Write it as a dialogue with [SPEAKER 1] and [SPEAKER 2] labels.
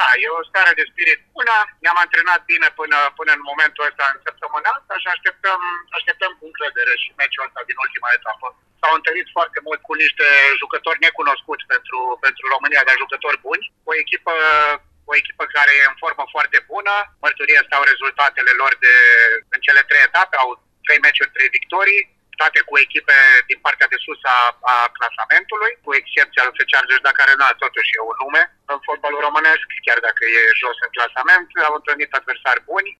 [SPEAKER 1] e o stare de spirit bună. Ne-am antrenat bine până în momentul ăsta în săptămâna asta și așteptăm cu încredere și meciul ăsta din ultima etapă. S-au întâlnit foarte mult cu niște jucători necunoscuți pentru România, dar jucători buni. O echipă care e în formă foarte bună. Mărturie stau rezultatele lor în cele 3 etape. Au 3 meciuri, 3 victorii, toate cu echipe din partea de sus a clasamentului, cu excepția lui FC Argeș, dar care totuși e un nume în fotbalul românesc, chiar dacă e jos în clasament. Au întâlnit adversari buni.